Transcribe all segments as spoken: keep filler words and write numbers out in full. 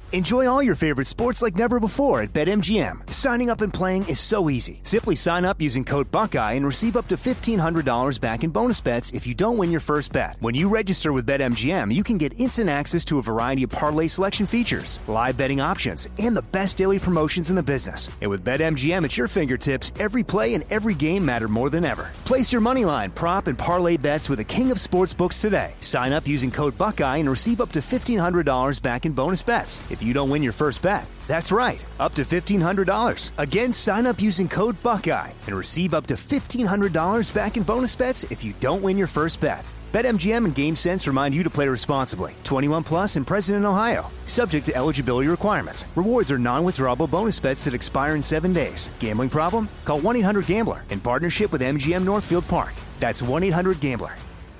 Enjoy all your favorite sports like never before at BetMGM. Signing up and playing is so easy. Simply sign up using code Buckeye and receive up to fifteen hundred dollars back in bonus bets if you don't win your first bet. When you register with BetMGM, you can get instant access to a variety of parlay selection features, live betting options, and the best daily promotions in the business. And with BetMGM at your fingertips, every play and every game matter more than ever. Place your moneyline, prop, and parlay bets with the king of sportsbooks today. Sign up using code Buckeye and receive up to fifteen hundred dollars back in bonus bets if you don't win your first bet. That's right, up to fifteen hundred dollars. Again, sign up using code Buckeye and receive up to fifteen hundred dollars back in bonus bets if you don't win your first bet. BetMGM and GameSense remind you to play responsibly. twenty-one plus and present in Ohio. Subject to eligibility requirements. Rewards are non-withdrawable bonus bets that expire in seven days. Gambling problem? Call one eight hundred gambler in partnership with M G M Northfield Park. That's one eight hundred gambler.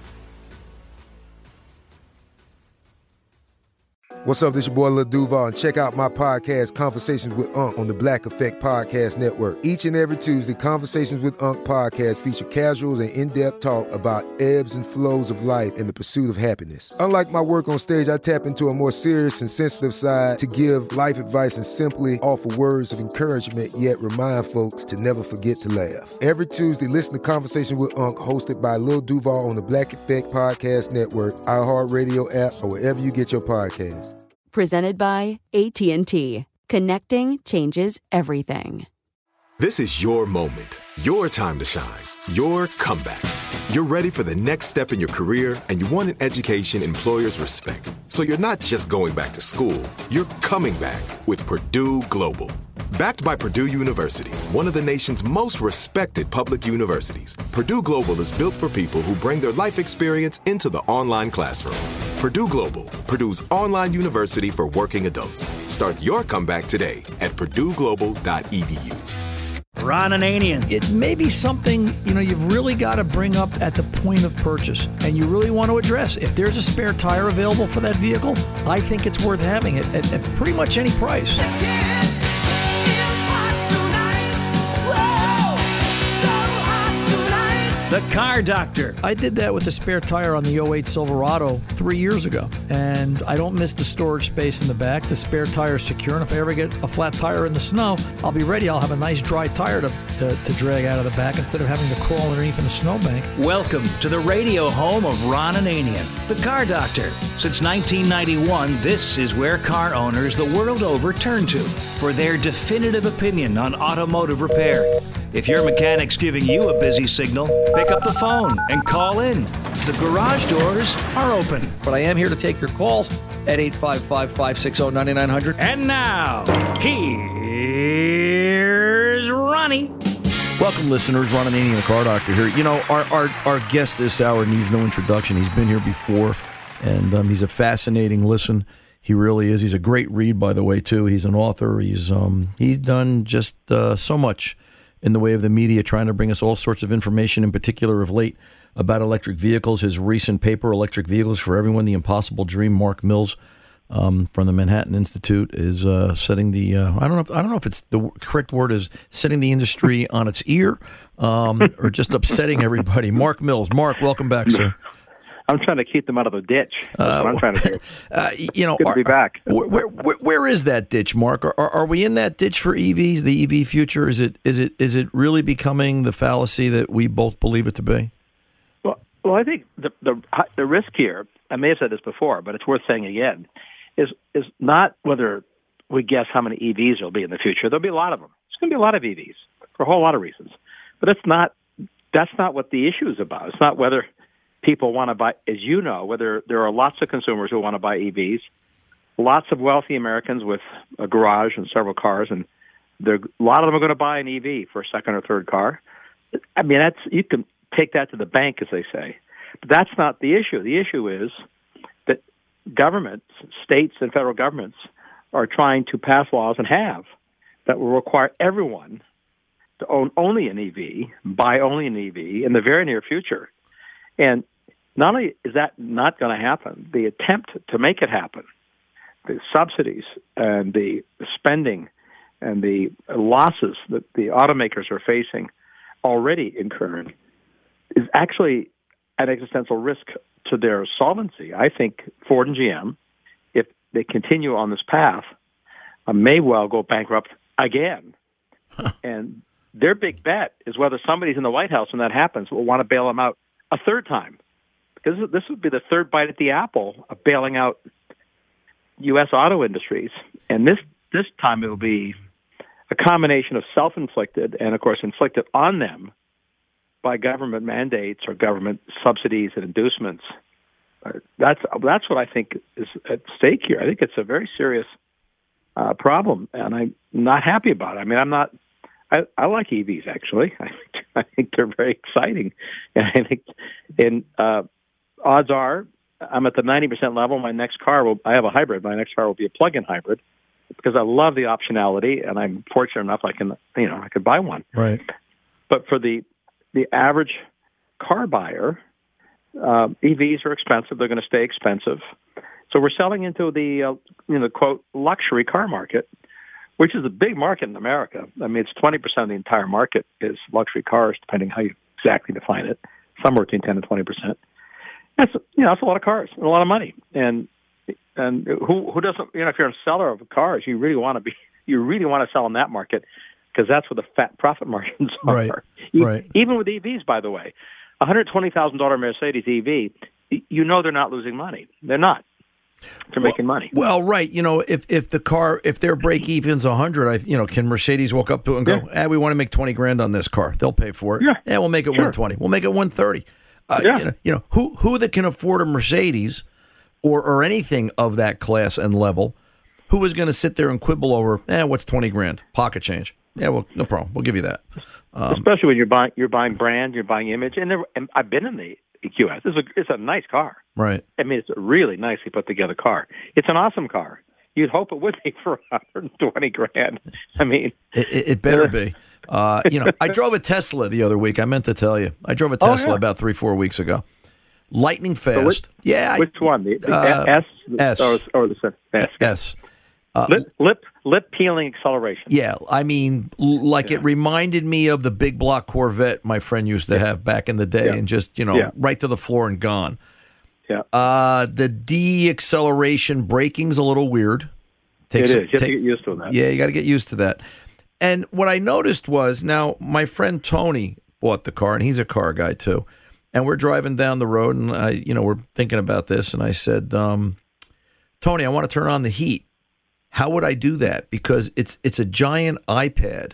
What's up, this your boy Lil Duval, and check out my podcast, Conversations with Unc, on the Black Effect Podcast Network. Each and every Tuesday, Conversations with Unc podcast feature casuals and in-depth talk about ebbs and flows of life and the pursuit of happiness. Unlike my work on stage, I tap into a more serious and sensitive side to give life advice and simply offer words of encouragement, yet remind folks to never forget to laugh. Every Tuesday, listen to Conversation with Unc, hosted by Lil Duval on the Black Effect Podcast Network, iHeartRadio app, or wherever you get your podcasts. Presented by A T and T. Connecting changes everything. This is your moment, your time to shine, your comeback. You're ready for the next step in your career, and you want an education employers respect. So you're not just going back to school, you're coming back with Purdue Global. Backed by Purdue University, one of the nation's most respected public universities, Purdue Global is built for people who bring their life experience into the online classroom. Purdue Global, Purdue's online university for working adults. Start your comeback today at purdue global dot e d u. Ron Ananian. It may be something, you know, you've really got to bring up at the point of purchase, and you really want to address. If there's a spare tire available for that vehicle, I think it's worth having it at, at pretty much any price. The Car Doctor. I did that with the spare tire on the oh eight Silverado three years ago, and I don't miss the storage space in the back. The spare tire is secure, and if I ever get a flat tire in the snow, I'll be ready. I'll have a nice dry tire to, to, to drag out of the back instead of having to crawl underneath in a snowbank. Welcome to the radio home of Ron Ananian, the Car Doctor. Since nineteen ninety-one, this is where car owners the world over turn to for their definitive opinion on automotive repair. If your mechanic's giving you a busy signal, pick up the phone and call in. The garage doors are open. But I am here to take your calls at eight five five, five six zero, nine nine zero zero. And now, here's Ronnie. Welcome, listeners. Ron Ananian, the Car Doctor here. You know, our, our, our guest this hour needs no introduction. He's been here before, and um, he's a fascinating listen. He really is. He's a great read, by the way, too. He's an author. He's um, he's done just uh, so much in the way of the media, trying to bring us all sorts of information, in particular of late, about electric vehicles. His recent paper, Electric Vehicles for Everyone, The Impossible Dream, Mark Mills um, from the Manhattan Institute, is uh, setting the, uh, I don't know if, I don't know if it's the correct word is setting the industry on its ear um, or just upsetting everybody. Mark Mills. Mark, welcome back, sir. I'm trying to keep them out of the ditch. That's uh, what I'm trying to do. Uh, you know, Good are, to be back. Where, where, where is that ditch, Mark? Are, are we in that ditch for E Vs, the E V future? Is it is it is it really becoming the fallacy that we both believe it to be? Well, well, I think the the the risk here, I may have said this before, but it's worth saying again, is is not whether we guess how many E Vs there'll be in the future. There'll be a lot of them. There's going to be a lot of E Vs for a whole lot of reasons. But it's not. That's not what the issue is about. It's not whether people want to buy, as you know, whether there are lots of consumers who want to buy E Vs, lots of wealthy Americans with a garage and several cars, and a lot of them are going to buy an E V for a second or third car. I mean, that's you can take that to the bank, as they say. But that's not the issue. The issue is that governments, states and federal governments, are trying to pass laws and have that will require everyone to own only an E V, buy only an E V in the very near future. And not only is that not going to happen, the attempt to make it happen, the subsidies and the spending and the losses that the automakers are facing, already incurred, is actually an existential risk to their solvency. I think Ford and G M, if they continue on this path, uh, may well go bankrupt again. Huh. And their big bet is whether somebody's in the White House when that happens will want to bail them out a third time. Because this would be the third bite at the apple of bailing out U S auto industries. And this, this time it will be a combination of self-inflicted and, of course, inflicted on them by government mandates or government subsidies and inducements. Uh, that's that's what I think is at stake here. I think it's a very serious uh, problem, and I'm not happy about it. I mean, I'm not. I, I like E Vs actually. I, I think they're very exciting, and I think, and uh, odds are, I'm at the ninety percent level. My next car will. I have a hybrid. My next car will be a plug-in hybrid because I love the optionality, and I'm fortunate enough I can, you know, I could buy one. Right. But for the the average car buyer, uh, E Vs are expensive. They're going to stay expensive. So we're selling into the, uh, you know, quote, luxury car market, which is a big market in America. I mean, it's twenty percent of the entire market is luxury cars, depending how you exactly define it, somewhere between ten and twenty percent. That's, you know, that's a lot of cars and a lot of money. And and who who doesn't, you know, if you're a seller of cars, you really want to be, you really want to sell in that market, because that's where the fat profit margins are. Right, e- right. Even with E Vs, by the way, a one hundred twenty thousand dollars Mercedes E V, you know they're not losing money. They're not. They're well, making money. Well, right. You know, if if the car, if their break even's one hundred, I, you know, can Mercedes walk up to it and go, yeah. eh, we want to make twenty grand on this car. They'll pay for it. Yeah, yeah we'll make it sure. one twenty. We'll make it one thirty. Uh, yeah. You know, you know, who who that can afford a Mercedes or or anything of that class and level, who is going to sit there and quibble over, eh, what's twenty grand? Pocket change. Yeah, well, no problem. We'll give you that. Um, Especially when you're buying, you're buying brand, you're buying image, and, there, and I've been in the E Q S. It's a, it's a nice car. Right. I mean, it's a really nicely put together car. It's an awesome car. You'd hope it would be for one hundred twenty grand. I mean, it, it better uh, be. Uh, you know, I drove a Tesla the other week. I meant to tell you, I drove a Tesla oh, yeah. about three, four weeks ago. Lightning fast. So which, yeah. Which I, one? The, the uh, S? S. Or, or the S? S. Uh, lip, lip lip peeling acceleration. Yeah, I mean, like yeah. it reminded me of the big block Corvette my friend used to have back in the day, yeah. and just, you know, yeah. right to the floor and gone. Yeah. Uh, the de-acceleration braking's a little weird. Takes, it is. You have take, to get used to that. Yeah, you got to get used to that. And what I noticed was, now my friend Tony bought the car, and he's a car guy too. And we're driving down the road, and I, you know, we're thinking about this, and I said, um, Tony, I want to turn on the heat. How would I do that? Because it's it's a giant iPad,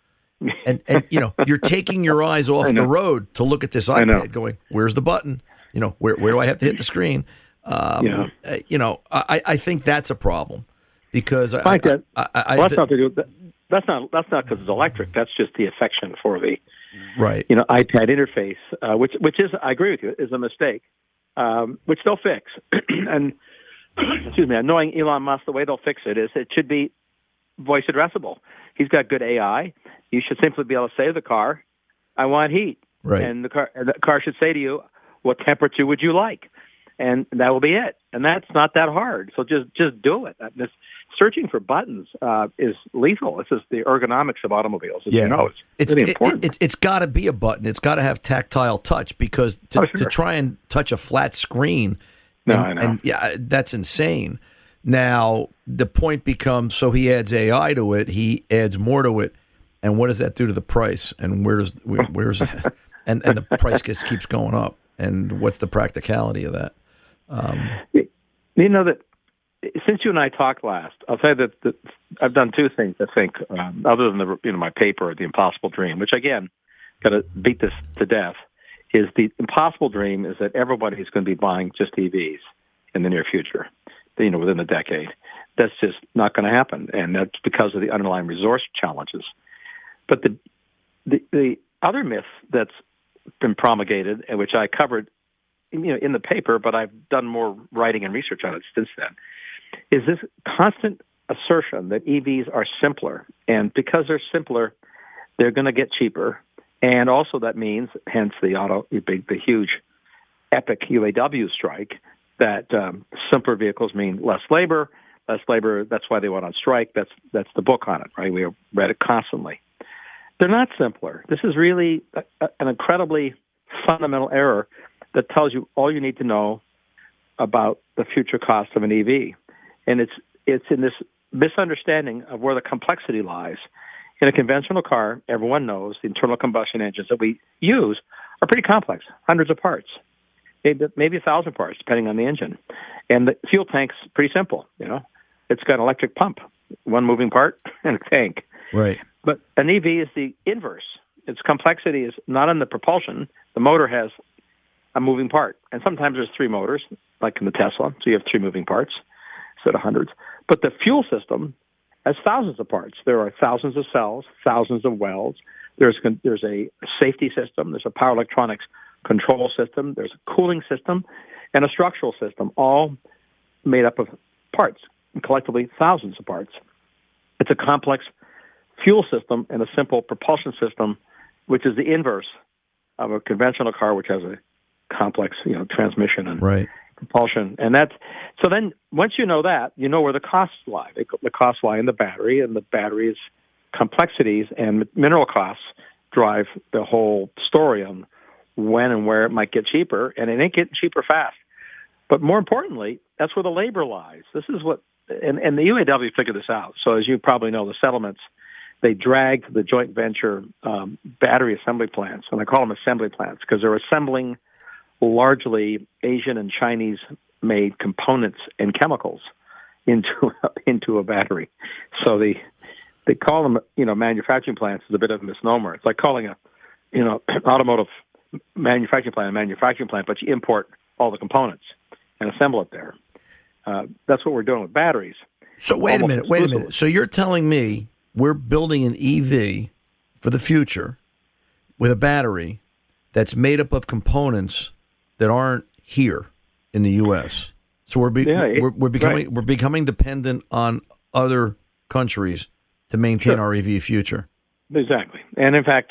and and you know you're taking your eyes off the road to look at this iPad, going, "Where's the button? You know, where where do I have to hit the screen?" Um, yeah. uh, you know, I, I think that's a problem because I, I, that, I, I, well, that's not to do. That, that's not that's not because it's electric. That's just the affection for the right. You know, iPad interface, uh, which which is, I agree with you, is a mistake, um, which they'll fix. And excuse me, knowing Elon Musk, the way they'll fix it is it should be voice addressable. He's got good A I. You should simply be able to say to the car, "I want heat," right. and the car the car should say to you, "What temperature would you like?" And that will be it. And that's not that hard. So just just do it. This searching for buttons uh, is lethal. This is the ergonomics of automobiles. As yeah. you know, it's, it's really important. It, it, it's got to be a button. It's got to have tactile touch, because to, oh, sure. to try and touch a flat screen, no, and, I know. and yeah, that's insane. Now the point becomes: so he adds A I to it, he adds more to it, and what does that do to the price? And where does where, where's that? and and the price gets keeps going up. And what's the practicality of that? Um, you know that since you and I talked last, I'll say that, that I've done two things. I think, um, other than the you know my paper, The Impossible Dream, which again, got to beat this to death. Is the impossible dream is that everybody is going to be buying just E Vs in the near future, you know, within the decade. That's just not going to happen, and that's because of the underlying resource challenges. But the the, the other myth that's been promulgated, and which I covered, you know, in the paper, but I've done more writing and research on it since then, is this constant assertion that E Vs are simpler, and because they're simpler, they're going to get cheaper, and also that means, hence the auto, the big, the huge, epic U A W strike, that um, simpler vehicles mean less labor, less labor. That's why they went on strike. That's that's the book on it, right? We read it constantly. They're not simpler. This is really a, a, an incredibly fundamental error that tells you all you need to know about the future cost of an E V. And it's it's in this misunderstanding of where the complexity lies. In a conventional car, everyone knows the internal combustion engines that we use are pretty complex, hundreds of parts, maybe, maybe a thousand parts, depending on the engine. And the fuel tank's pretty simple, you know. It's got an electric pump, one moving part, and a tank. Right. But an E V is the inverse. Its complexity is not in the propulsion. The motor has a moving part. And sometimes there's three motors, like in the Tesla, so you have three moving parts instead of hundreds. But the fuel system has thousands of parts. There are thousands of cells, thousands of welds. There's there's a safety system. There's a power electronics control system. There's a cooling system and a structural system, all made up of parts, and collectively thousands of parts. It's a complex fuel system and a simple propulsion system, which is the inverse of a conventional car, which has a complex, you know, transmission and right. propulsion. And that's, so then once you know that, you know where the costs lie. The costs lie in the battery, and the battery's complexities and mineral costs drive the whole story on when and where it might get cheaper, and it ain't getting cheaper fast. But more importantly, that's where the labor lies. This is what, and, and the U A W figured this out. So as you probably know, the settlements, they dragged the joint venture um, battery assembly plants, and I call them assembly plants because they're assembling largely Asian and Chinese-made components and chemicals into into a battery. So they they call them, you know, manufacturing plants is a bit of a misnomer. It's like calling a, you know, automotive manufacturing plant a manufacturing plant, but you import all the components and assemble it there. Uh, that's what we're doing with batteries. So wait a minute, wait a minute. So you're telling me we're building an E V for the future with a battery that's made up of components that aren't here in the U S. So we're be, yeah, it, we're, we're becoming right. we're becoming dependent on other countries to maintain sure. our E V future. Exactly, and in fact,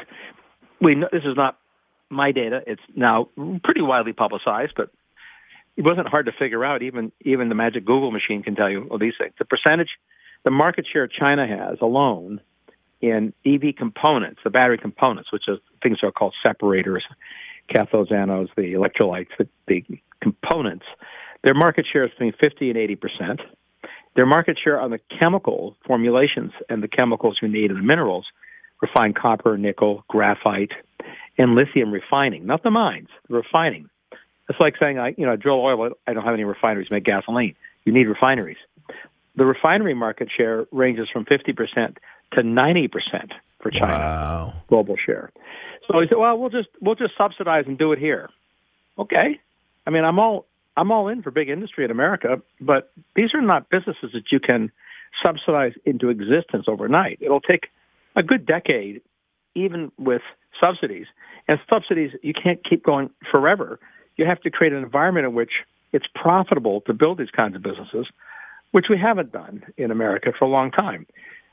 we know, this is not my data. It's now pretty widely publicized, but it wasn't hard to figure out. Even even the magic Google machine can tell you all these things. The percentage, the market share China has alone in E V components, the battery components, which are things that are called separators, cathodes, anodes, the electrolytes, the, the components, their market share is between fifty and eighty percent. Their market share on the chemical formulations and the chemicals you need and the minerals, refined copper, nickel, graphite, and lithium refining, not the mines, the refining. It's like saying, I, you know, I drill oil, I don't have any refineries to make gasoline. You need refineries. The refinery market share ranges from fifty percent to ninety percent for China. Wow. Global share. So he said, well, we'll just we'll just subsidize and do it here. Okay. I mean, I'm all I'm all in for big industry in America, but these are not businesses that you can subsidize into existence overnight. It'll take a good decade, even with subsidies. And subsidies, you can't keep going forever. You have to create an environment in which it's profitable to build these kinds of businesses, which we haven't done in America for a long time.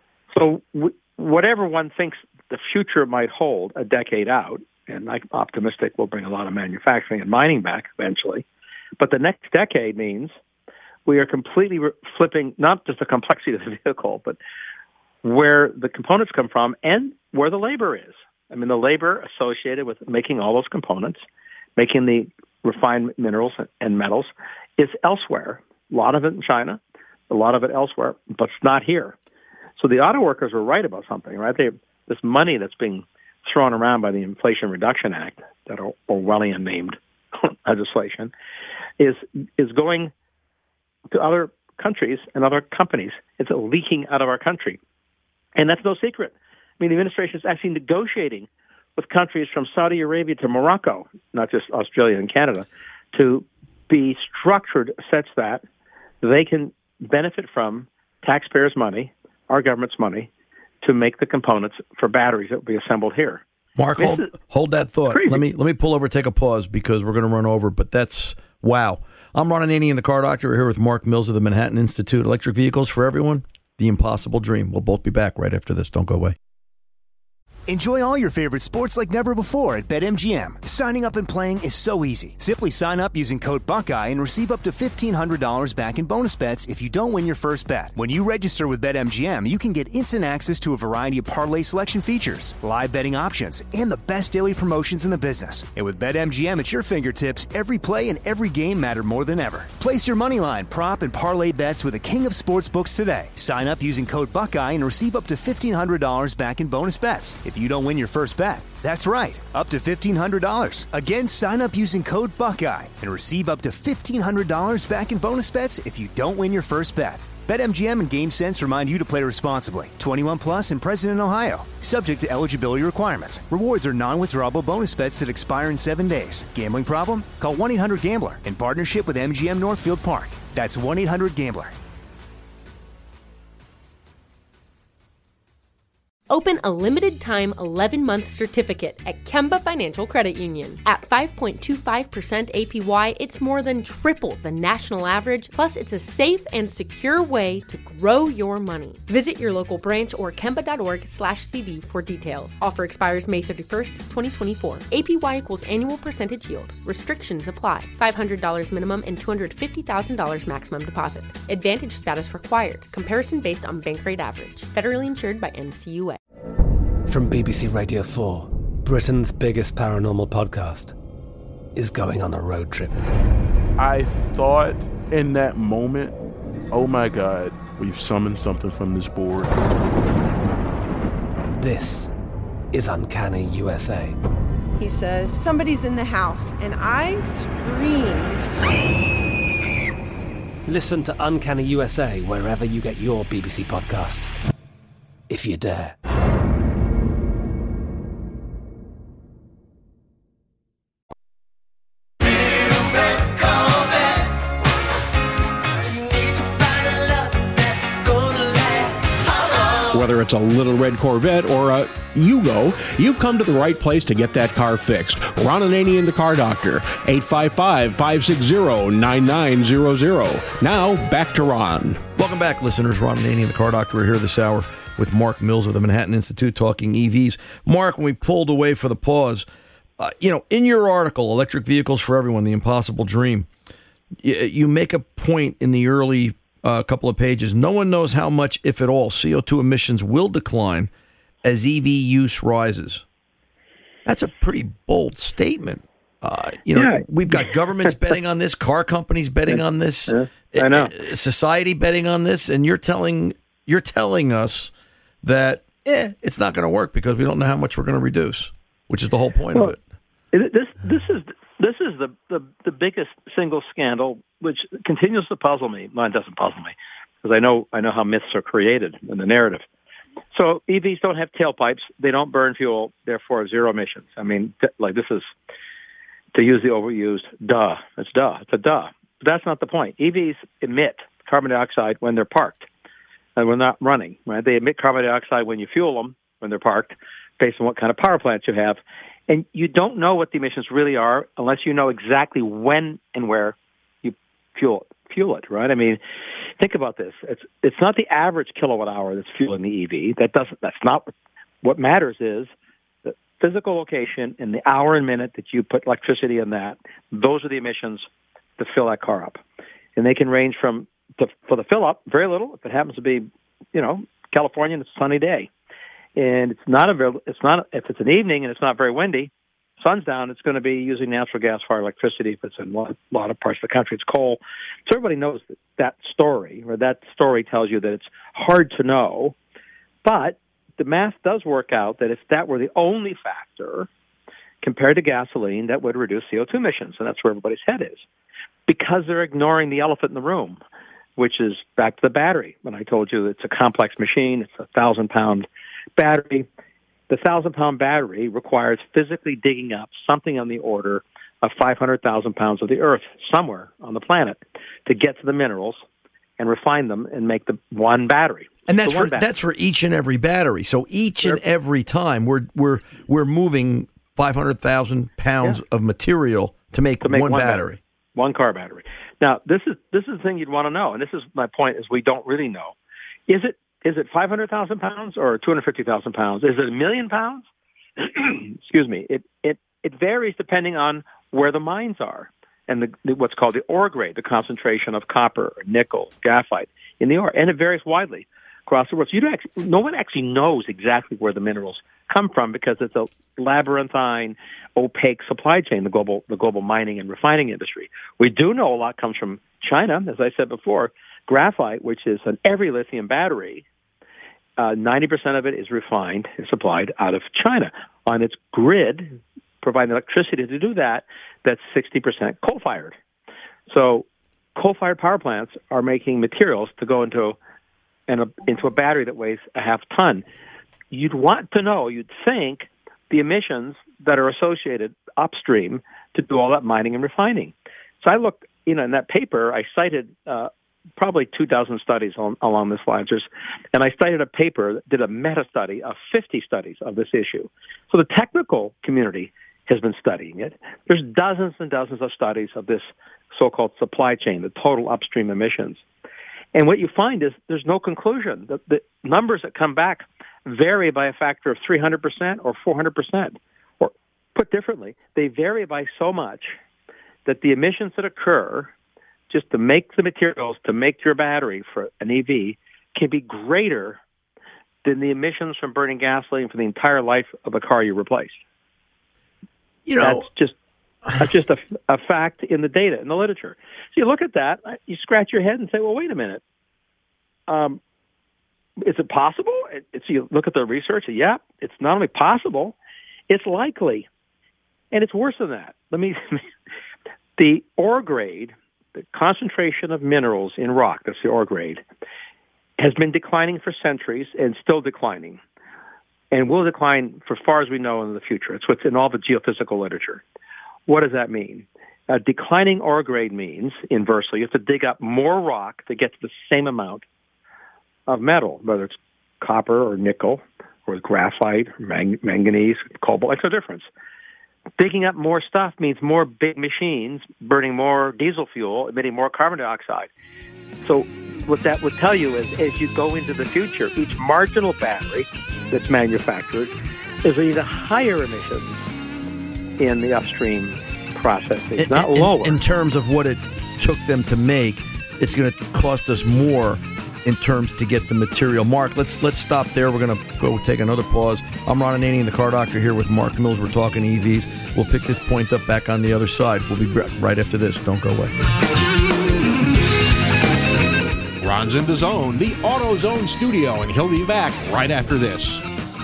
So w- whatever one thinks the future might hold a decade out, and I'm optimistic we'll bring a lot of manufacturing and mining back eventually, but the next decade means we are completely re- flipping not just the complexity of the vehicle, but where the components come from and where the labor is. I mean, the labor associated with making all those components, making the refined minerals and metals, is elsewhere. A lot of it in China, a lot of it elsewhere, but it's not here. So the auto workers were right about something, right? They, this money that's being thrown around by the Inflation Reduction Act, that Orwellian named legislation, is is going to other countries and other companies. It's leaking out of our country. And that's no secret. I mean, the administration is actually negotiating with countries from Saudi Arabia to Morocco, not just Australia and Canada, to be structured such that they can benefit from taxpayers' money, our government's money, to make the components for batteries that will be assembled here. Mark, hold, hold that thought. Crazy. Let me let me pull over, take a pause, because we're going to run over, but that's, wow. I'm Ron Ananian, the Car Doctor. We're here with Mark Mills of the Manhattan Institute. Electric vehicles for everyone, the impossible dream. We'll both be back right after this. Don't go away. Enjoy all your favorite sports like never before at BetMGM. Signing up and playing is so easy. Simply sign up using code Buckeye and receive up to fifteen hundred dollars back in bonus bets if you don't win your first bet. When you register with BetMGM, you can get instant access to a variety of parlay selection features, live betting options, and the best daily promotions in the business. And with BetMGM at your fingertips, every play and every game matter more than ever. Place your moneyline, prop, and parlay bets with the king of sportsbooks today. Sign up using code Buckeye and receive up to fifteen hundred dollars back in bonus bets if you don't win your first bet. That's right, up to fifteen hundred dollars. Again, sign up using code Buckeye and receive up to fifteen hundred dollars back in bonus bets if you don't win your first bet. BetMGM and GameSense remind you to play responsibly. twenty-one plus and present in Ohio. Subject to eligibility requirements. Rewards are non-withdrawable bonus bets that expire in seven days. Gambling problem? Call one eight hundred gambler in partnership with M G M Northfield Park. That's one eight hundred gambler. Open a limited-time eleven-month certificate at Kemba Financial Credit Union. At five point two five percent A P Y, it's more than triple the national average, plus it's a safe and secure way to grow your money. Visit your local branch or kemba.org slash CD for details. Offer expires May thirty-first, twenty twenty-four. A P Y equals annual percentage yield. Restrictions apply. five hundred dollars minimum and two hundred fifty thousand dollars maximum deposit. Advantage status required. Comparison based on bank rate average. Federally insured by N C U A. From B B C Radio four, Britain's biggest paranormal podcast is going on a road trip. I thought in that moment, oh my God, we've summoned something from this board. This is Uncanny U S A. He says, somebody's in the house, and I screamed. Listen to Uncanny U S A wherever you get your B B C podcasts, if you dare. Whether it's a little red Corvette or a Yugo, you've come to the right place to get that car fixed. Ron Ananian, the Car Doctor, eight five five, five six zero, nine nine zero zero. Now, back to Ron. Welcome back, listeners. Ron Ananian, the Car Doctor, are here this hour with Mark Mills of the Manhattan Institute talking E Vs. Mark, when we pulled away for the pause, uh, you know, in your article, Electric Vehicles for Everyone, The Impossible Dream, you, you make a point in the early a uh, couple of pages. No one knows how much, if at all, C O two emissions will decline as E V use rises. That's a pretty bold statement. Uh, you know, yeah. We've got governments betting on this, car companies betting on this, yeah, I know. Society betting on this, and you're telling you're telling us that eh, it's not going to work because we don't know how much we're going to reduce, which is the whole point well, of it. This this is this is the, the the biggest single scandal, which continues to puzzle me. Mine doesn't puzzle me because I know I know how myths are created in the narrative. So E Vs don't have tailpipes; they don't burn fuel, therefore zero emissions. I mean, th- like this is to use the overused duh. It's duh. It's a duh. But that's not the point. E Vs emit carbon dioxide when they're parked and we're not running. Right? They emit carbon dioxide when you fuel them when they're parked, based on what kind of power plant you have. And you don't know what the emissions really are unless you know exactly when and where you fuel fuel it, right? I mean, think about this. It's it's not the average kilowatt hour that's fueling the E V. That doesn't. That's not what matters. Is the physical location and the hour and minute that you put electricity in that. Those are the emissions to fill that car up, and they can range from to, for the fill up very little if it happens to be, you know, California and it's a sunny day. And it's not a very, it's not, if it's an evening and it's not very windy, sun's down, it's going to be using natural gas-fired electricity. If it's in a lot, lot of parts of the country, it's coal. So everybody knows that, that story, or that story tells you that it's hard to know. But the math does work out that if that were the only factor compared to gasoline, that would reduce C O two emissions. And that's where everybody's head is. Because they're ignoring the elephant in the room, which is back to the battery. When I told you it's a complex machine, it's a thousand-pound battery. The thousand-pound battery requires physically digging up something on the order of five hundred thousand pounds of the earth somewhere on the planet to get to the minerals and refine them and make the one battery. And that's for battery. that's for each and every battery. So each and every time we're we're we're moving five hundred thousand pounds yeah. of material to make, to make one, one battery. battery, one car battery. Now this is this is the thing you'd want to know, and this is my point: is we don't really know. Is it is it five hundred thousand pounds or two hundred fifty thousand pounds? Is it a million pounds? Excuse me. It, it, it varies depending on where the mines are and the, the, what's called the ore grade, the concentration of copper, nickel, graphite in the ore. And it varies widely across the world. So you don't actually, no one actually knows exactly where the minerals come from because it's a labyrinthine, opaque supply chain, the global the global mining and refining industry. We do know a lot comes from China, as I said before. Graphite, which is in every lithium battery, uh, ninety percent of it is refined and supplied out of China. On its grid, providing electricity to do that, that's sixty percent coal-fired. So coal-fired power plants are making materials to go into and a, into a battery that weighs a half ton. You'd want to know, you'd think, the emissions that are associated upstream to do all that mining and refining. So I looked, you know, in that paper, I cited uh, probably two dozen studies on, along this lines, and I cited a paper that did a meta-study of fifty studies of this issue. So the technical community has been studying it. There's dozens and dozens of studies of this so-called supply chain, the total upstream emissions. And what you find is there's no conclusion. The, the numbers that come back vary by a factor of three hundred percent or four hundred percent. Or put differently, they vary by so much that the emissions that occur just to make the materials, to make your battery for an E V, can be greater than the emissions from burning gasoline for the entire life of a car you replace. You know, that's just that's just a, a fact in the data, in the literature. So you look at that, you scratch your head and say, well, wait a minute. Um, is it possible? It, it's, you look at the research, yeah, it's not only possible, it's likely. And it's worse than that. Let me, the ore grade, the concentration of minerals in rock, that's the ore grade, has been declining for centuries and still declining, and will decline for far as we know in the future. It's what's in all the geophysical literature. What does that mean? Uh, declining ore grade means, inversely, you have to dig up more rock to get to the same amount of metal, whether it's copper or nickel or graphite, or mang- manganese, cobalt. It's no difference. Digging up more stuff means more big machines burning more diesel fuel, emitting more carbon dioxide. So what that would tell you is, as you go into the future, each marginal battery that's manufactured is either higher emissions in the upstream processing, in, not in, lower. In terms of what it took them to make, it's going to cost us more in terms to get the material. Mark, let's let's stop there. We're going to go take another pause. I'm Ron Ananian, the Car Doctor, here with Mark Mills. We're talking E Vs. We'll pick this point up back on the other side. We'll be right after this. Don't go away. Ron's in the zone, the AutoZone studio, and he'll be back right after this.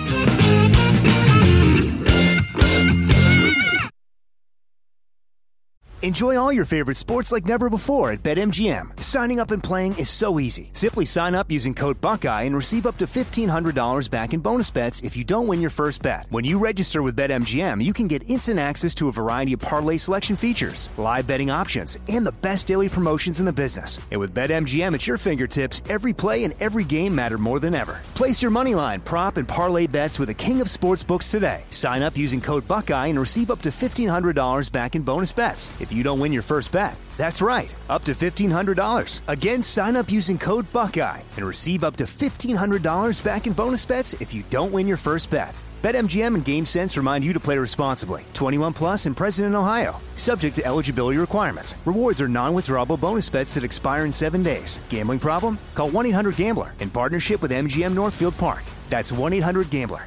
Enjoy all your favorite sports like never before at BetMGM. Signing up and playing is so easy. Simply sign up using code Buckeye and receive up to fifteen hundred dollars back in bonus bets if you don't win your first bet. When you register with BetMGM, you can get instant access to a variety of parlay selection features, live betting options, and the best daily promotions in the business. And with BetMGM at your fingertips, every play and every game matter more than ever. Place your moneyline, prop, and parlay bets with the king of sportsbooks today. Sign up using code Buckeye and receive up to fifteen hundred dollars back in bonus bets if you don't win your first bet. That's right, up to fifteen hundred dollars. Again, sign up using code Buckeye and receive up to fifteen hundred dollars back in bonus bets if you don't win your first bet. BetMGM and GameSense remind you to play responsibly. twenty-one plus and present in Ohio. Subject to eligibility requirements. Rewards are non-withdrawable bonus bets that expire in seven days. Gambling problem? Call one eight hundred gambler in partnership with M G M Northfield Park. That's one eight hundred gambler.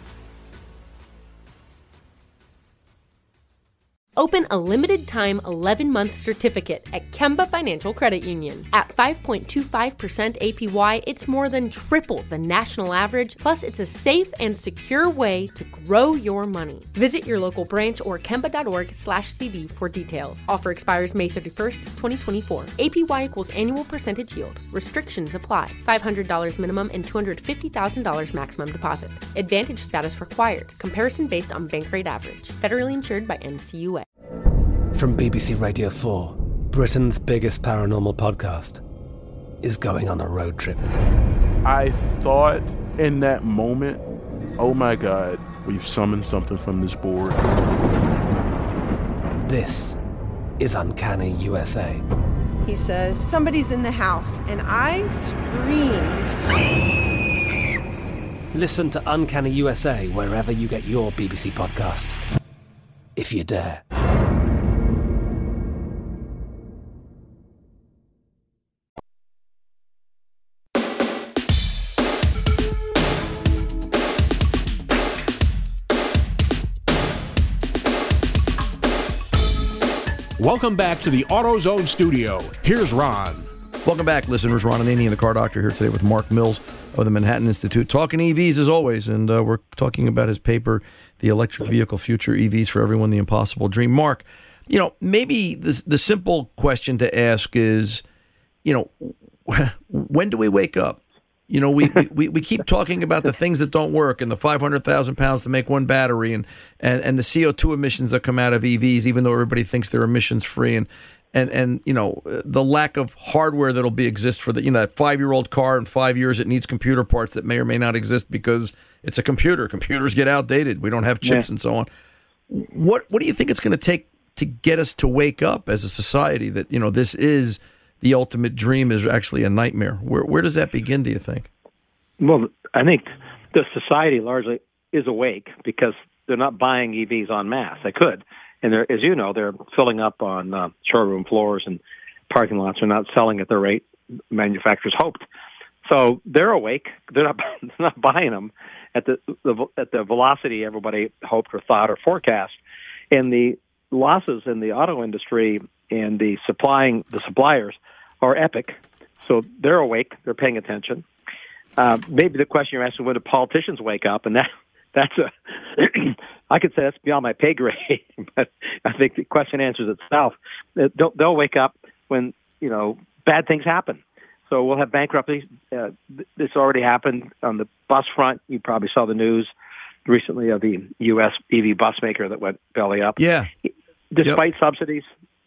Open a limited-time eleven-month certificate at Kemba Financial Credit Union. At five point two five percent A P Y, it's more than triple the national average, plus it's a safe and secure way to grow your money. Visit your local branch or kemba.org slash CD for details. Offer expires May thirty-first, twenty twenty-four. A P Y equals annual percentage yield. Restrictions apply. five hundred dollars minimum and two hundred fifty thousand dollars maximum deposit. Advantage status required. Comparison based on bank rate average. Federally insured by N C U A. From B B C Radio four, Britain's biggest paranormal podcast is going on a road trip. I thought in that moment, oh my God, we've summoned something from this board. This is Uncanny U S A. He says, somebody's in the house, and I Listen to Uncanny U S A wherever you get your B B C podcasts, if you dare. Welcome back to the AutoZone studio. Here's Ron. Welcome back, listeners. Ron Ananian, the Car Doctor, here today with Mark Mills of the Manhattan Institute, talking E Vs as always, and uh, we're talking about his paper, The Electric Vehicle Future, E Vs for Everyone, The Impossible Dream. Mark, you know, maybe the, the simple question to ask is, you know, when do we wake up? You know, we, we, we keep talking about the things that don't work and the five hundred thousand pounds to make one battery and, and, and the C O two emissions that come out of E Vs, even though everybody thinks they're emissions free, and, and, and you know, the lack of hardware that'll be exist for the, you know, that five-year-old car in five years, it needs computer parts that may or may not exist because it's a computer. Computers get outdated. We don't have chips yeah. and so on. What, what do you think it's going to take to get us to wake up as a society that, you know, this is the ultimate dream is actually a nightmare? Where where does that begin, do you think? Well, I think the society largely is awake because they're not buying E Vs en masse. They could. And they're, as you know, they're filling up on uh, showroom floors and parking lots. They're not selling at the rate manufacturers hoped. So they're awake. They're not, they're not buying them at the, the at the velocity everybody hoped or thought or forecast. And the losses in the auto industry and the supplying the suppliers are epic. So they're awake. They're paying attention. Uh, maybe the question you're asking, when do politicians wake up? And that that's a I could say that's beyond my pay grade, but I think the question answers itself. They'll, they'll wake up when, you know, bad things happen. So we'll have bankruptcies. Uh, this already happened on the bus front. You probably saw the news recently of the U S E V bus maker that went belly up. Yeah. Despite yep. subsidies.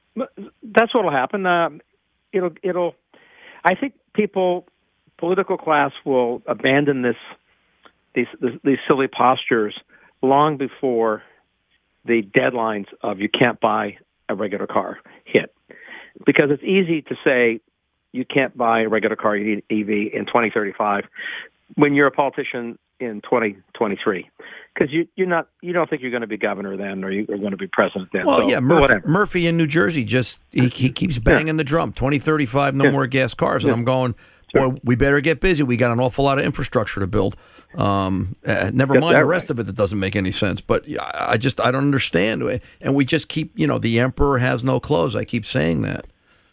That's what will happen. Um, it'll, it'll, I think people, political class will abandon this, these, these, these silly postures long before the deadlines of you can't buy a regular car hit. Because it's easy to say you can't buy a regular car, you need E V in twenty thirty-five when you're a politician in twenty twenty-three. Because you, you're not, you don't think you're going to be governor then, or you're going to be president then. Well, so, yeah, Murphy, Murphy in New Jersey just he, he keeps banging yeah. the drum. twenty thirty-five, no yeah. more gas cars, and yeah. I'm going, boy, sure. we better get busy. We got an awful lot of infrastructure to build. Um, uh, never yes, mind the rest right. of it that doesn't make any sense. But I just I don't understand, and we just keep, you know, the emperor has no clothes. I keep saying that.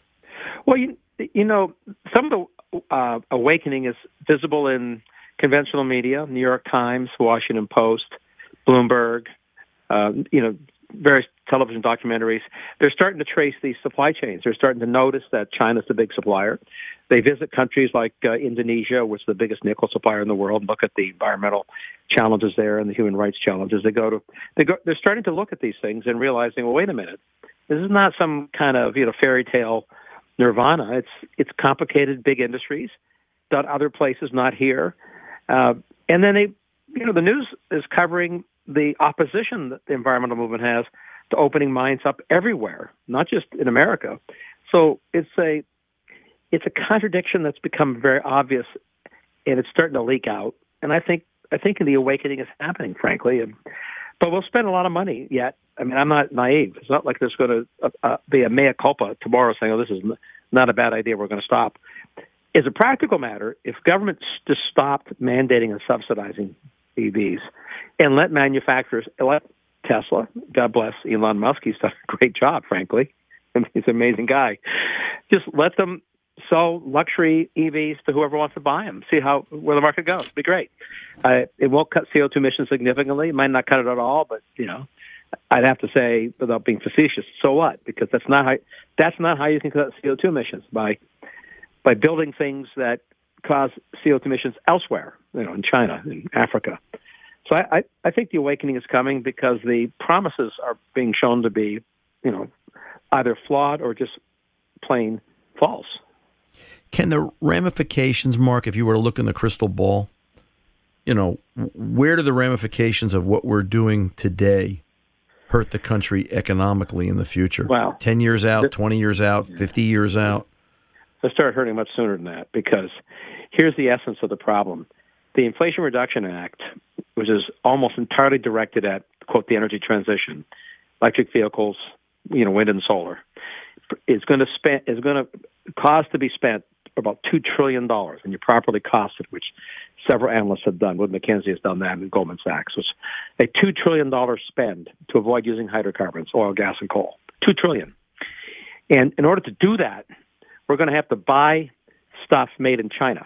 Well, you you know, some of the uh, awakening is visible in conventional media, New York Times, Washington Post, Bloomberg, uh, you know, various television documentaries. They're starting to trace these supply chains. They're starting to notice that China's the big supplier. They visit countries like uh, Indonesia, which is the biggest nickel supplier in the world, and look at the environmental challenges there and the human rights challenges. They go to, they go, they're starting to look at these things and realizing, well, wait a minute, this is not some kind of, you know, fairy tale nirvana. It's it's complicated, big industries done other places, not here. Uh, and then they, you know, the news is covering the opposition that the environmental movement has to opening mines up everywhere, not just in America. So it's a it's a contradiction that's become very obvious, and it's starting to leak out. And I think I think the awakening is happening, frankly. And, but we'll spend a lot of money yet. I mean, I'm not naive. It's not like there's going to uh, uh, be a mea culpa tomorrow saying, oh, this is not a bad idea, we're going to stop. As a practical matter, if government just stopped mandating and subsidizing E Vs and let manufacturers, let Tesla, God bless Elon Musk, he's done a great job, frankly. He's an amazing guy. Just let them sell luxury E Vs to whoever wants to buy them. See how where the market goes. It'd be great. Uh, it won't cut C O two emissions significantly. It might not cut it at all, but you know, I'd have to say, without being facetious, so what? Because that's not how that's not how you can cut C O two emissions, by by building things that cause C O two emissions elsewhere, you know, in China, in Africa. So I, I, I think the awakening is coming because the promises are being shown to be, you know, either flawed or just plain false. Can the ramifications, Mark, if you were to look in the crystal ball, you know, where do the ramifications of what we're doing today hurt the country economically in the future? Wow. ten years out, twenty years out, fifty years out? They start hurting much sooner than that, because here's the essence of the problem. the Inflation Reduction Act, which is almost entirely directed at, quote, the energy transition, electric vehicles, you know, wind and solar, is going to spend is going to cost to be spent about two trillion dollars, and you properly cost it, which several analysts have done. Wood Mackenzie has done that, and Goldman Sachs. It's a two trillion dollars spend to avoid using hydrocarbons, oil, gas, and coal. Two trillion dollars. And in order to do that, we're going to have to buy stuff made in China.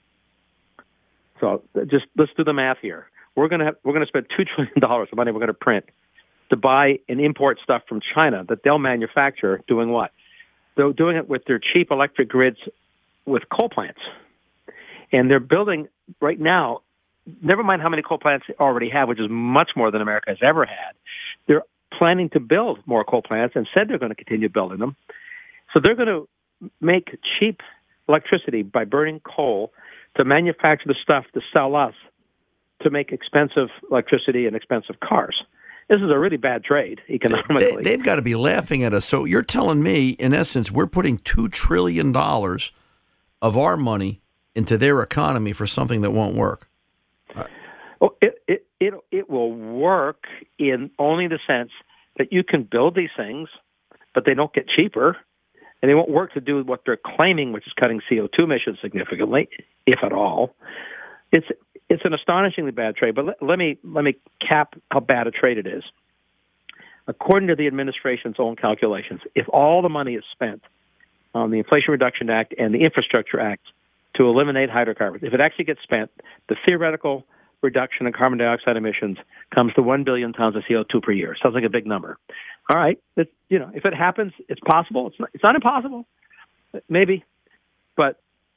So just let's do the math here. We're going to have, we're going to spend two trillion dollars of money we're going to print to buy and import stuff from China that they'll manufacture. Doing what? They're doing it with their cheap electric grids with coal plants. And they're building right now, never mind how many coal plants they already have, which is much more than America has ever had. They're planning to build more coal plants and said they're going to continue building them. So they're going to make cheap electricity by burning coal to manufacture the stuff to sell us to make expensive electricity and expensive cars. This is a really bad trade economically. They, they've got to be laughing at us. So you're telling me, in essence, we're putting two trillion dollars of our money into their economy for something that won't work? Well, it, it, it, it will work in only the sense that you can build these things, but they don't get cheaper, and they won't work to do what they're claiming, which is cutting C O two emissions significantly, if at all. It's it's an astonishingly bad trade, but let, let me let me cap how bad a trade it is. According to the administration's own calculations, if all the money is spent on the Inflation Reduction Act and the Infrastructure Act to eliminate hydrocarbons, if it actually gets spent, the theoretical reduction in carbon dioxide emissions comes to one billion tons of C O two per year. Sounds like a big number. All right, it, you know, if it happens, it's possible. It's not, it's not impossible, maybe, but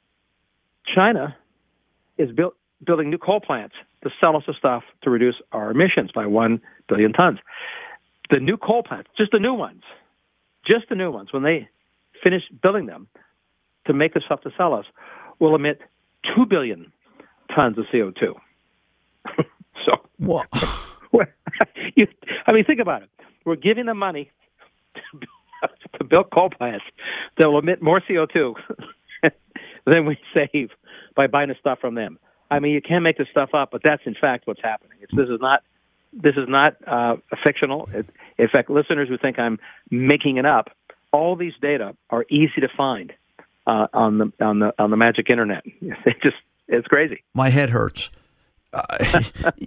China is built, building new coal plants to sell us the stuff to reduce our emissions by one billion tons. The new coal plants, just the new ones, just the new ones, when they finish building them to make the stuff to sell us, will emit two billion tons of C O two. So, what? you, I mean, think about it. We're giving them money to, to build coal plants that will emit more C O two than we save by buying the stuff from them. I mean, you can't make this stuff up, but that's in fact what's happening. It's, this is not this is not uh, fictional. It, in fact, listeners who think I'm making it up, all these data are easy to find uh, on the on the on the magic internet. It just it's crazy. My head hurts. Uh,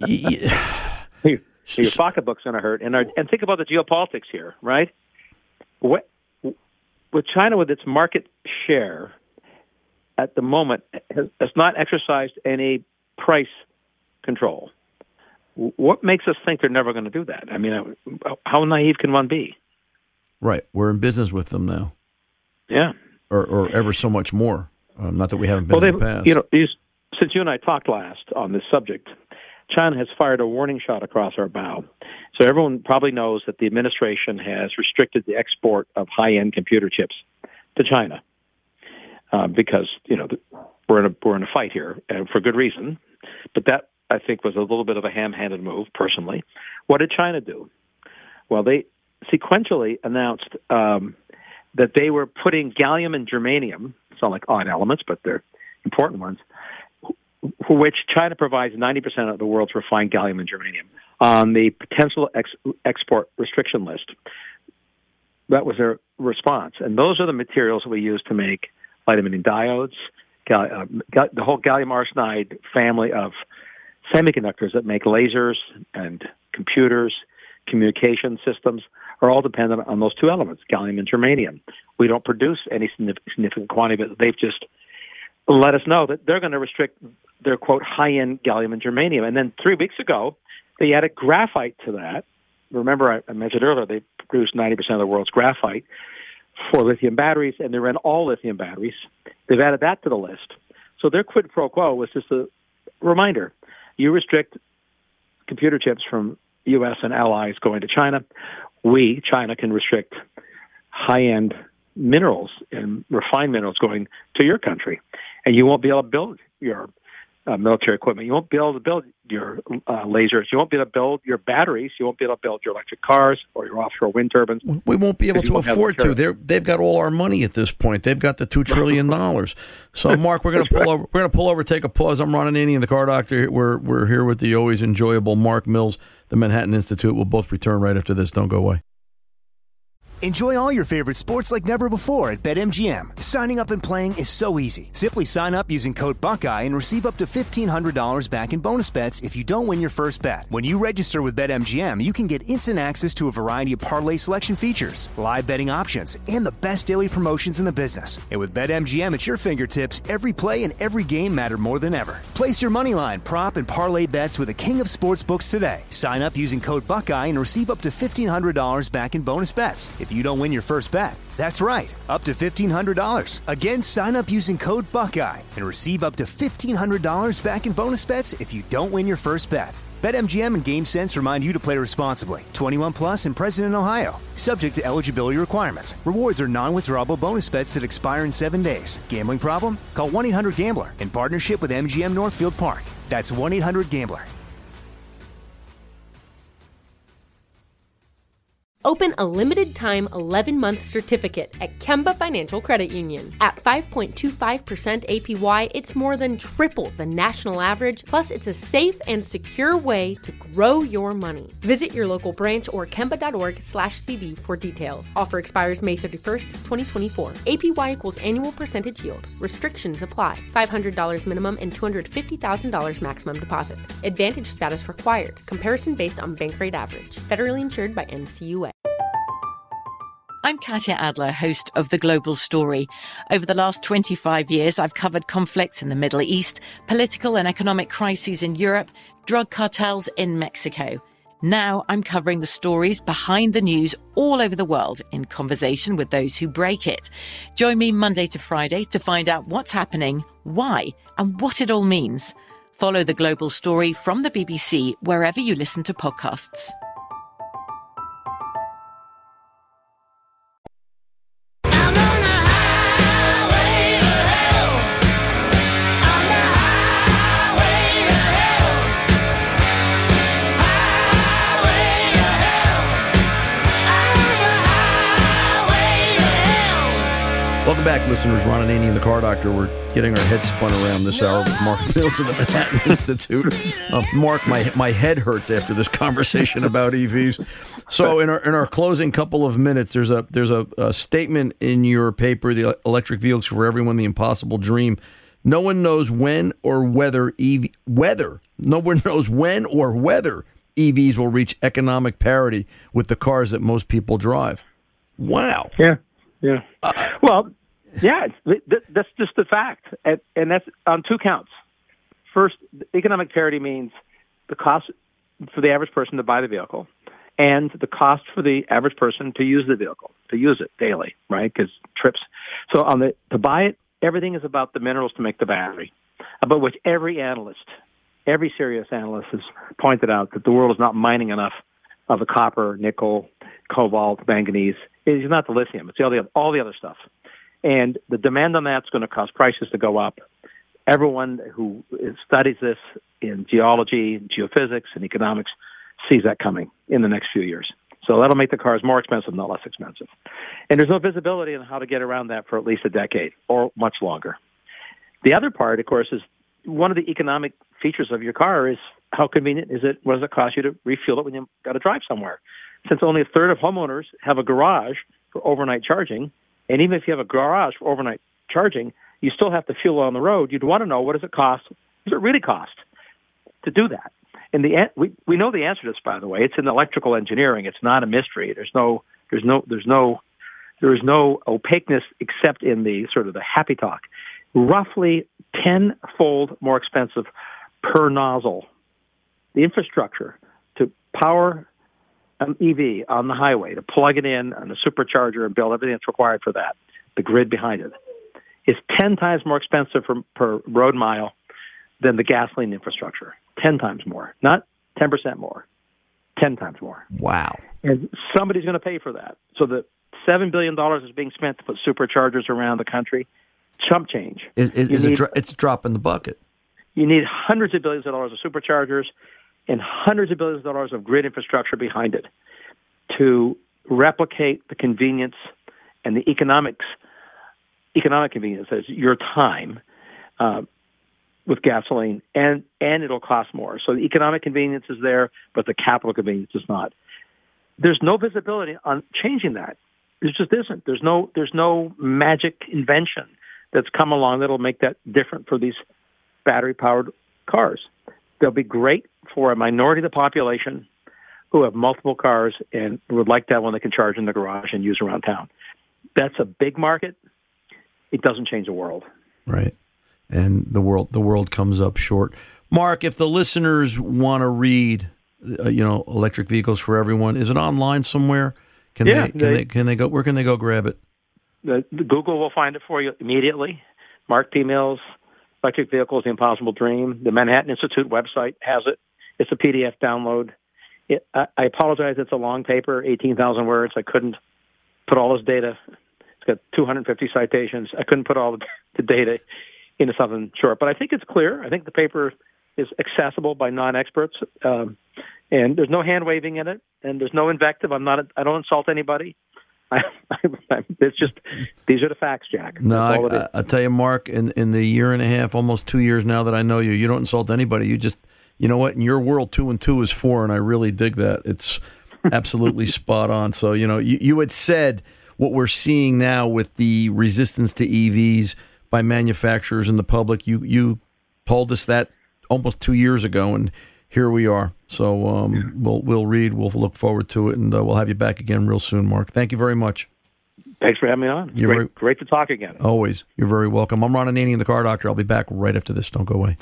your, your pocketbook's going to hurt, and our, and think about the geopolitics here, right? What, with China, with its market share at the moment, has, has not exercised any price control. What makes us think they're never going to do that? I mean, how naive can one be? Right, we're in business with them now. Yeah, or, or ever so much more. Um, not that we haven't been well, in the past. You know, these. Since you and I talked last on this subject, China has fired a warning shot across our bow. So everyone probably knows that the administration has restricted the export of high-end computer chips to China uh, because, you know, we're in a we're in a fight here, and for good reason. But that, I think, was a little bit of a ham-handed move, personally. What did China do? Well, they sequentially announced um, that they were putting gallium and germanium, sound like odd elements, but they're important ones, for which China provides ninety percent of the world's refined gallium and germanium, on the potential ex- export restriction list. That was their response. And those are the materials we use to make light-emitting diodes, gal- uh, gal- the whole gallium arsenide family of semiconductors that make lasers and computers, communication systems, are all dependent on those two elements, gallium and germanium. We don't produce any significant quantity, but they've just let us know that they're going to restrict their, quote, high-end gallium and germanium. And then three weeks ago, they added graphite to that. Remember, I, I mentioned earlier, they produce ninety percent of the world's graphite for lithium batteries, and they're in all lithium batteries. They've added that to the list. So their quid pro quo was just a reminder. You restrict computer chips from U S and allies going to China. We, China, can restrict high-end minerals and refined minerals going to your country, and you won't be able to build your uh, military equipment. You won't be able to build your uh, lasers. You won't be able to build your batteries. You won't be able to build your electric cars or your offshore wind turbines. We won't be able to afford to. They're, they've got all our money at this point. They've got the two trillion dollars. So, Mark, we're going to pull right. over. We're going to pull over, take a pause. I'm Ron Ananian, the car doctor. We're we're here with the always enjoyable Mark Mills, the Manhattan Institute. We'll both return right after this. Don't go away. Enjoy all your favorite sports like never before at BetMGM. Signing up and playing is so easy. Simply sign up using code Buckeye and receive up to fifteen hundred dollars back in bonus bets if you don't win your first bet. When you register with BetMGM, you can get instant access to a variety of parlay selection features, live betting options, and the best daily promotions in the business. And with BetMGM at your fingertips, every play and every game matter more than ever. Place your moneyline, prop, and parlay bets with the king of sportsbooks today. Sign up using code Buckeye and receive up to fifteen hundred dollars back in bonus bets if you don't win your first bet. That's right, up to fifteen hundred dollars. Again, sign up using code Buckeye and receive up to fifteen hundred dollars back in bonus bets if you don't win your first bet. BetMGM and GameSense remind you to play responsibly. twenty-one plus and present in Ohio. Subject to eligibility requirements. Rewards are non-withdrawable bonus bets that expire in seven days. Gambling problem? Call one eight hundred gambler in partnership with M G M Northfield Park. That's one eight hundred gambler. Open a limited-time eleven-month certificate at Kemba Financial Credit Union. At five point two five percent A P Y, it's more than triple the national average, plus it's a safe and secure way to grow your money. Visit your local branch or kemba.org slash CD for details. Offer expires May thirty-first, twenty twenty-four. A P Y equals annual percentage yield. Restrictions apply. five hundred dollars minimum and two hundred fifty thousand dollars maximum deposit. Advantage status required. Comparison based on bank rate average. Federally insured by N C U A. I'm Katya Adler, host of The Global Story. Over the last twenty-five years, I've covered conflicts in the Middle East, political and economic crises in Europe, drug cartels in Mexico. Now I'm covering the stories behind the news all over the world in conversation with those who break it. Join me Monday to Friday to find out what's happening, why, and what it all means. Follow The Global Story from the B B C wherever you listen to podcasts. Welcome back, listeners. Ron Ananian, the car doctor. We're getting our heads spun around this hour with Mark Mills of the Manhattan Institute. Uh, Mark, my my head hurts after this conversation about E Vs. So, in our in our closing couple of minutes, there's a there's a, a statement in your paper, "The Electric Vehicles for Everyone: The Impossible Dream." No one knows when or whether E V whether no one knows when or whether E Vs will reach economic parity with the cars that most people drive. Wow. Yeah. Yeah. Uh, well, yeah, it's, th- that's just the fact. And, and that's on two counts. First, economic parity means the cost for the average person to buy the vehicle and the cost for the average person to use the vehicle, to use it daily, right? Because trips. So on the to buy it, everything is about the minerals to make the battery, about which every analyst, every serious analyst has pointed out that the world is not mining enough of the copper, nickel, cobalt, manganese. It's not the lithium. It's all the, all the other stuff. And the demand on that's going to cause prices to go up. Everyone who studies this in geology, geophysics, and economics sees that coming in the next few years. So that'll make the cars more expensive, not less expensive. And there's no visibility on how to get around that for at least a decade or much longer. The other part, of course, is one of the economic features of your car is how convenient is it? What does it cost you to refuel it when you've got to drive somewhere? Since only a third of homeowners have a garage for overnight charging, and even if you have a garage for overnight charging, you still have to fuel on the road. You'd want to know, what does it cost? What does it really cost to do that? And the we we know the answer to this, by the way. It's in electrical engineering. It's not a mystery. There's no there's no there's no there is no opaqueness except in the sort of the happy talk. Roughly tenfold more expensive per nozzle. The infrastructure to power an E V on the highway, to plug it in on a supercharger and build everything that's required for that, the grid behind it, is ten times more expensive for, per road mile than the gasoline infrastructure. ten times more. Not ten percent more. ten times more. Wow. And somebody's going to pay for that. So the seven billion dollars is being spent to put superchargers around the country. Chump change. Is, is, is need, it dro- it's a drop in the bucket. You need hundreds of billions of dollars of superchargers and hundreds of billions of dollars of grid infrastructure behind it to replicate the convenience and the economics, economic convenience, as your time uh, with gasoline, and, and it'll cost more. So the economic convenience is there, but the capital convenience is not. There's no visibility on changing that. There just isn't. There's no there's no magic invention that's come along that'll make that different for these battery-powered cars. They'll be great for a minority of the population who have multiple cars and would like to have one they can charge in the garage and use around town. That's a big market. It doesn't change the world. Right. And the world the world comes up short. Mark, if the listeners want to read, uh, you know, Electric Vehicles for Everyone, is it online somewhere? Can yeah, they can they, they can they go where can they go grab it? The, the Google will find it for you immediately. Mark P. Mills, Electric Vehicles, The Impossible Dream. The Manhattan Institute website has it. It's a P D F download. It, I, I apologize. It's a long paper, eighteen thousand words. I couldn't put all this data. It's got two hundred fifty citations. I couldn't put all the, the data into something short. But I think it's clear. I think the paper is accessible by non-experts. Um, and there's no hand-waving in it. And there's no invective. I'm not. I don't insult anybody. I, I, it's just, these are the facts, Jack. No, I, I'll tell you, Mark, in, in the year and a half, almost two years now that I know you, you don't insult anybody. You just, you know what, in your world, two and two is four, and I really dig that. It's absolutely spot on. So, you know, you, you had said what we're seeing now with the resistance to E Vs by manufacturers and the public. You, you told us that almost two years ago, and here we are. So um, yeah. we'll we'll read. We'll look forward to it, and uh, we'll have you back again real soon, Mark. Thank you very much. Thanks for having me on. You're great, very, great to talk again. Always. You're very welcome. I'm Ron Ananian, the Car Doctor. I'll be back right after this. Don't go away.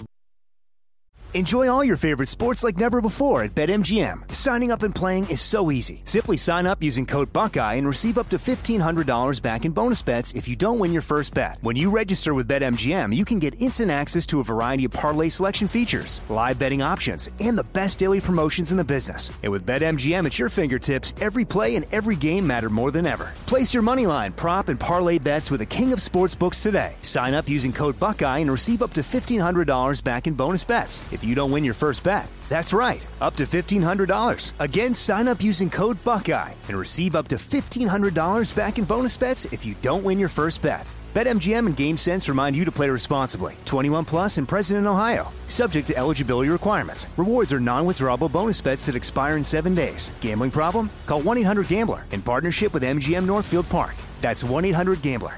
Enjoy all your favorite sports like never before at BetMGM. Signing up and playing is so easy. Simply sign up using code Buckeye and receive up to fifteen hundred dollars back in bonus bets if you don't win your first bet. When you register with BetMGM, you can get instant access to a variety of parlay selection features, live betting options, and the best daily promotions in the business. And with BetMGM at your fingertips, every play and every game matter more than ever. Place your moneyline, prop, and parlay bets with the king of sportsbooks today. Sign up using code Buckeye and receive up to fifteen hundred dollars back in bonus bets if you don't win your first bet. That's right, up to fifteen hundred dollars. Again, sign up using code Buckeye and receive up to fifteen hundred dollars back in bonus bets if you don't win your first bet. BetMGM and GameSense remind you to play responsibly. twenty-one plus and present in Ohio. Subject to eligibility requirements. Rewards are non-withdrawable bonus bets that expire in seven days. Gambling problem? Call one eight hundred gambler in partnership with M G M Northfield Park. That's one eight hundred gambler.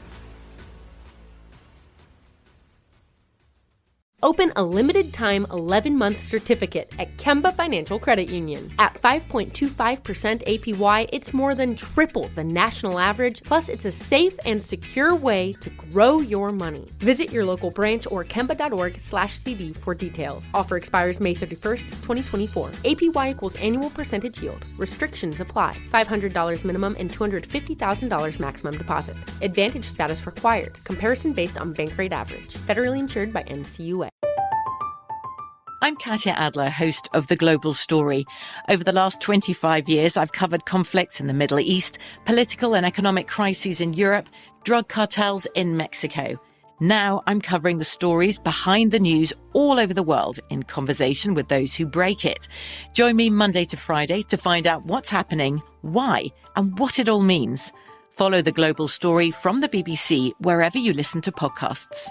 Open a limited-time eleven-month certificate at Kemba Financial Credit Union. At five point two five percent A P Y, it's more than triple the national average, plus it's a safe and secure way to grow your money. Visit your local branch or kemba.org slash CD for details. Offer expires May thirty-first, twenty twenty-four. A P Y equals annual percentage yield. Restrictions apply. five hundred dollars minimum and two hundred fifty thousand dollars maximum deposit. Advantage status required. Comparison based on bank rate average. Federally insured by N C U A. I'm Katya Adler, host of The Global Story. Over the last twenty-five years, I've covered conflicts in the Middle East, political and economic crises in Europe, drug cartels in Mexico. Now I'm covering the stories behind the news all over the world in conversation with those who break it. Join me Monday to Friday to find out what's happening, why, and what it all means. Follow The Global Story from the B B C wherever you listen to podcasts.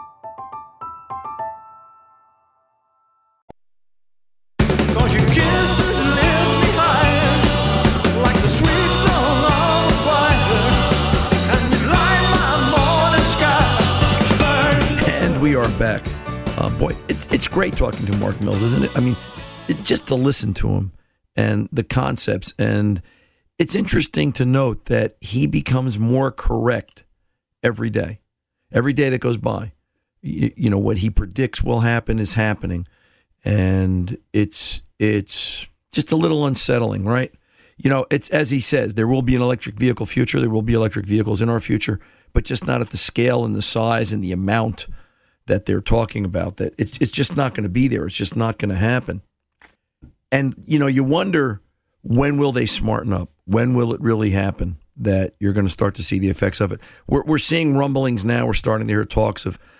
We are back. Uh, boy, it's it's great talking to Mark Mills, isn't it? I mean, it, just to listen to him and the concepts. And it's interesting to note that he becomes more correct every day. Every day that goes by. You, you know, what he predicts will happen is happening. And it's it's just a little unsettling, right? You know, it's as he says, there will be an electric vehicle future. There will be electric vehicles in our future, but just not at the scale and the size and the amount that they're talking about. That it's it's just not going to be there. It's just not going to happen. And, you know, you wonder, when will they smarten up? When will it really happen that you're going to start to see the effects of it? We're we're seeing rumblings now. We're starting to hear talks of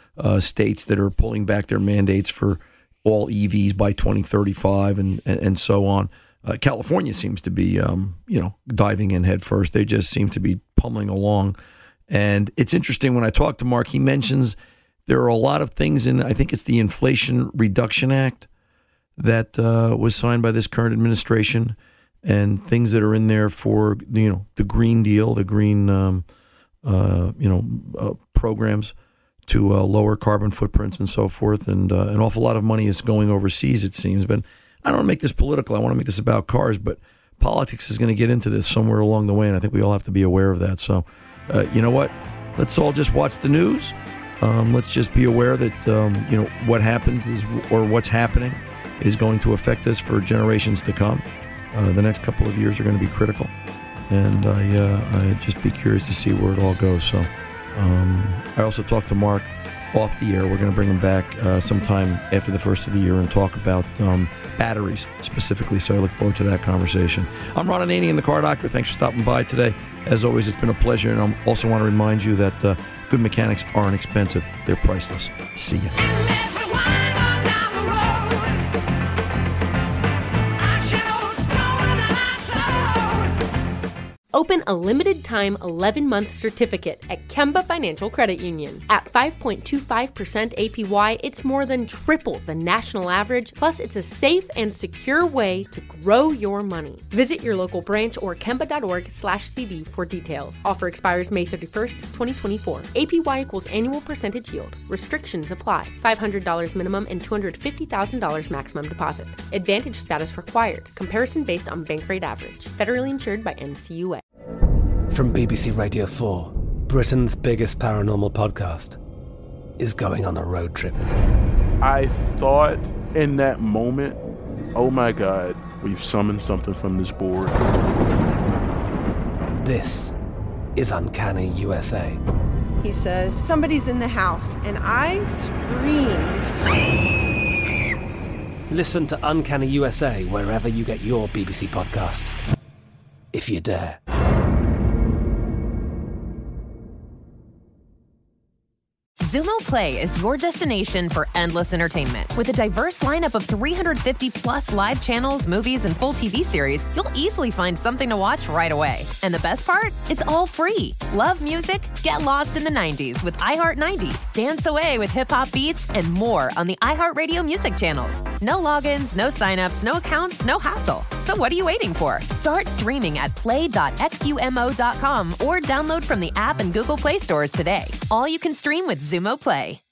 uh, states that are pulling back their mandates for all E Vs by twenty thirty-five and, and, and so on. Uh, California seems to be, um, you know, diving in head first. They just seem to be pummeling along. And it's interesting when I talk to Mark, he mentions there are a lot of things in, I think it's the Inflation Reduction Act that uh, was signed by this current administration, and things that are in there for, you know, the Green Deal, the green, um, uh, you know, uh, programs to uh, lower carbon footprints and so forth. And uh, an awful lot of money is going overseas, it seems. But I don't want to make this political. I want to make this about cars. But politics is going to get into this somewhere along the way, and I think we all have to be aware of that. So, uh, you know what? Let's all just watch the news. Um, let's just be aware that, um, you know, what happens is, or what's happening is going to affect us for generations to come. Uh, the next couple of years are going to be critical. And I, uh, I'd just be curious to see where it all goes. So um, I also talked to Mark off the air. We're going to bring him back uh, sometime after the first of the year and talk about um, batteries specifically. So I look forward to that conversation. I'm Ron Ananian, the Car Doctor. Thanks for stopping by today. As always, it's been a pleasure. And I also want to remind you that uh, good mechanics aren't expensive. They're priceless. See ya. Open a limited-time eleven-month certificate at Kemba Financial Credit Union. At five point two five percent A P Y, it's more than triple the national average, plus it's a safe and secure way to grow your money. Visit your local branch or kemba.org slash CD for details. Offer expires May thirty-first, twenty twenty-four. A P Y equals annual percentage yield. Restrictions apply. five hundred dollars minimum and two hundred fifty thousand dollars maximum deposit. Advantage status required. Comparison based on bank rate average. Federally insured by N C U A. From B B C Radio four, Britain's biggest paranormal podcast is going on a road trip. I thought in that moment, oh my God, we've summoned something from this board. This is Uncanny U S A. He says, somebody's in the house, and I screamed. Listen to Uncanny U S A wherever you get your B B C podcasts, if you dare. Xumo Play is your destination for endless entertainment. With a diverse lineup of three hundred fifty plus live channels, movies, and full T V series, you'll easily find something to watch right away. And the best part? It's all free. Love music? Get lost in the nineties with iHeart nineties, dance away with hip-hop beats, and more on the iHeartRadio music channels. No logins, no signups, no accounts, no hassle. So what are you waiting for? Start streaming at play dot xumo dot com or download from the app and Google Play stores today. All you can stream with Xumo Play.